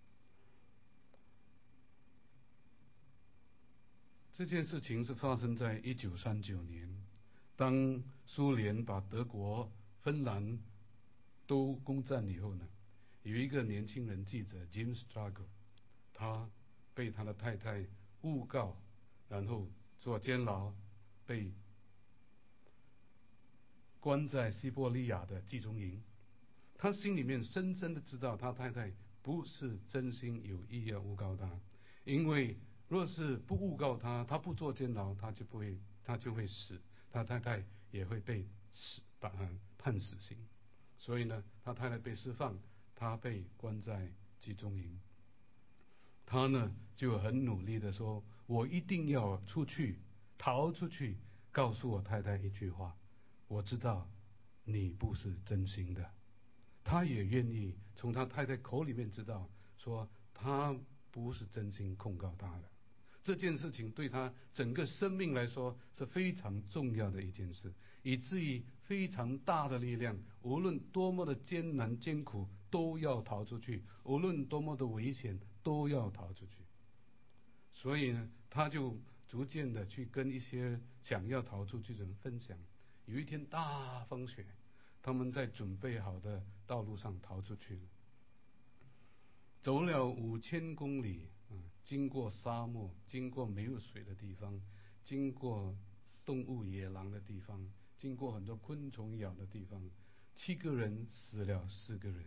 B: 这件事情是发生在一九三九年，当苏联把德国、芬兰都攻占以后呢，有一个年轻人记者 Jim Struggle， 他被他的太太诬告，然后坐监牢，被关在西伯利亚的集中营。他心里面深深的知道，他太太不是真心有意要诬告他，因为若是不诬告他，他不坐监牢，他就不会，他就会死，他太太也会被死判判死刑。所以呢，他太太被释放，他被关在集中营。他呢就很努力的说：“我一定要出去，逃出去，告诉我太太一句话，我知道你不是真心的。”他也愿意从他太太口里面知道，说他不是真心控告他的。这件事情对他整个生命来说是非常重要的一件事，以至于非常大的力量，无论多么的艰难艰苦都要逃出去，无论多么的危险都要逃出去。所以呢，他就逐渐的去跟一些想要逃出去的人分享。有一天大风雪，他们在准备好的道路上逃出去了，走了五千公里，嗯，经过沙漠，经过没有水的地方，经过动物野狼的地方，经过很多昆虫咬的地方，七个人死了四个人，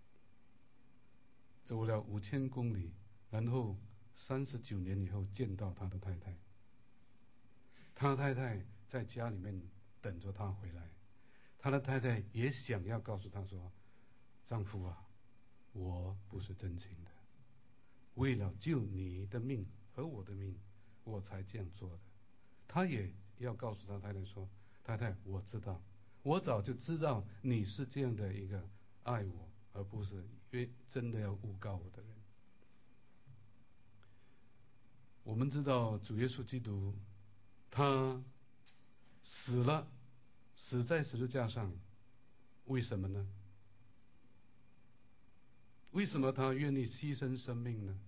B: 走了五千公里，然后三十九年以后见到他的太太，他太太在家里面等着他回来。他的太太也想要告诉他说：“丈夫啊，我不是真心的，为了救你的命和我的命，我才这样做的。”他也要告诉他太太说：“太太，我知道，我早就知道你是这样的一个爱我，而不是因为真的要诬告我的人。”我们知道主耶稣基督，他死了，死在十字架上，为什么呢？为什么他愿意牺牲生命呢？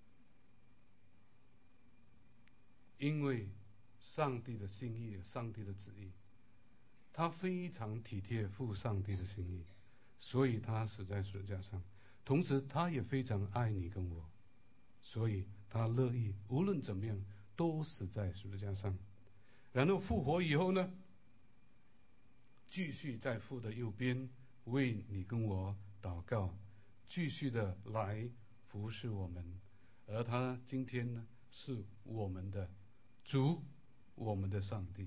B: 因为上帝的心意，上帝的旨意，他非常体贴父上帝的心意，所以他死在十字架上。同时他也非常爱你跟我，所以他乐意无论怎么样都死在十字架上。然后复活以后呢，继续在父的右边为你跟我祷告，继续的来服侍我们。而他今天呢，是我们的主， 我们的上帝。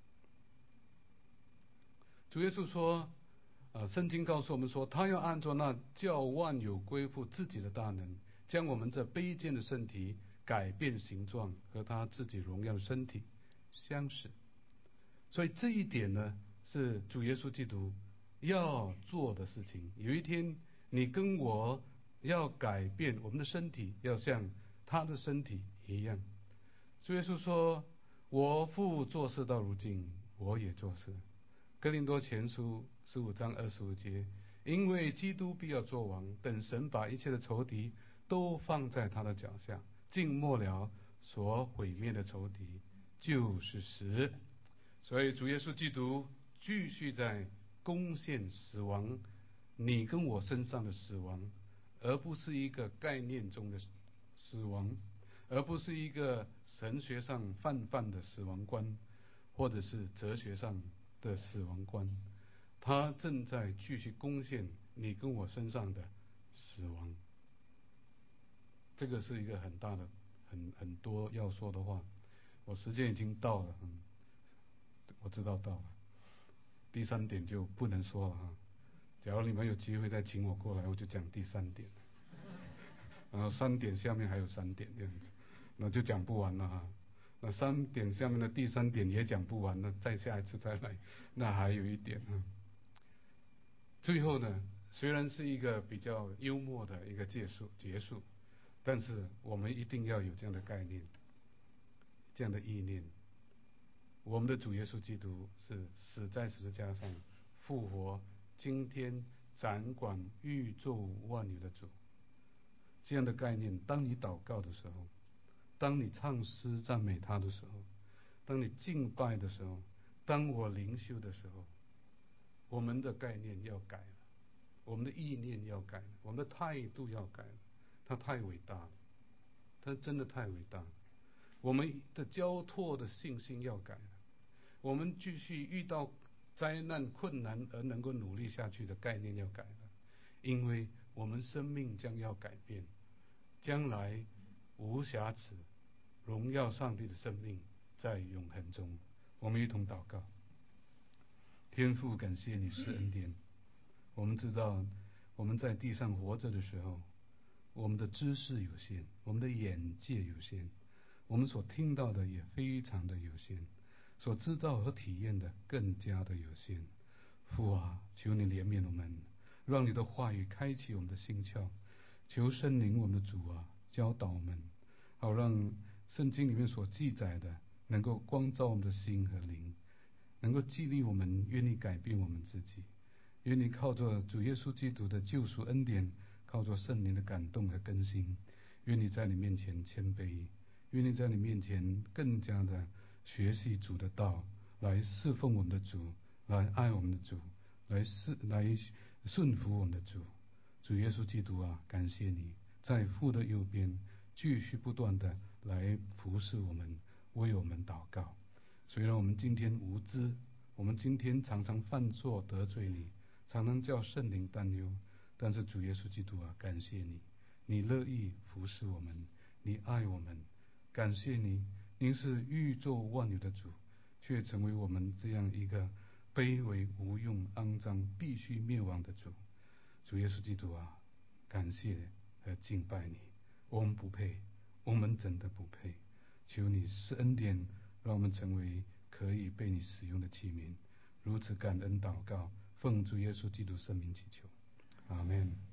B: 主耶稣说，呃，圣经告诉我们说，他要按照那叫万有归附自己的大能，将我们这卑贱的身体改变形状，和他自己荣耀的身体相似。所以这一点呢，是主耶稣基督要做的事情。有一天，你跟我要改变我们的身体，要像他的身体一样。主耶稣说：“我父做事到如今，我也做事。”哥林多前书十五章二十五节，因为基督必要做王，等神把一切的仇敌都放在他的脚下，尽末了所毁灭的仇敌就是死。所以主耶稣基督继续在攻陷死亡，你跟我身上的死亡，而不是一个概念中的死亡，而不是一个神学上泛泛的死亡观，或者是哲学上的死亡观。他正在继续攻陷你跟我身上的死亡。这个是一个很大的很很多要说的话，我时间已经到了，嗯，我知道到了，第三点就不能说了哈。假如你们有机会再请我过来，我就讲第三点，然后三点下面还有三点这样子，那就讲不完了哈。那三点下面的第三点也讲不完了，再下一次再来，那还有一点啊。最后呢，虽然是一个比较幽默的一个结束结束，但是我们一定要有这样的概念，这样的意念。我们的主耶稣基督是死在十字架上复活，今天掌管宇宙万有的主。这样的概念，当你祷告的时候，当你唱诗赞美他的时候，当你敬拜的时候，当我灵修的时候，我们的概念要改了，我们的意念要改了，我们的态度要改了。他太伟大了，他真的太伟大了。我们的交托的信心要改了，我们继续遇到灾难困难而能够努力下去的概念要改了，因为我们生命将要改变，将来无瑕疵荣耀上帝的生命在永恒中。我们一同祷告。天父，感谢你是恩典。我们知道我们在地上活着的时候，我们的知识有限，我们的眼界有限，我们所听到的也非常的有限，所知道和体验的更加的有限。父啊，求你怜悯我们，让你的话语开启我们的心窍。求圣灵我们的主啊，教导我们，好让圣经里面所记载的能够光照我们的心和灵，能够激励我们愿意改变我们自己，愿你靠着主耶稣基督的救赎恩典，靠着圣灵的感动和更新，愿你在你面前谦卑，愿你在你面前更加的学习主的道，来侍奉我们的主，来爱我们的主，来侍来顺服我们的主。主耶稣基督啊，感谢你在父的右边继续不断的来服侍我们，为我们祷告。虽然我们今天无知，我们今天常常犯错得罪你，常常叫圣灵担忧，但是主耶稣基督啊，感谢你，你乐意服侍我们，你爱我们，感谢你，您是宇宙万有的主，却成为我们这样一个卑微无用肮脏必须灭亡的主。主耶稣基督啊，感谢和敬拜你，我们不配，我们真的不配，求你施恩典，让我们成为可以被你使用的器皿。如此感恩祷告，奉主耶稣基督圣名祈求，阿们。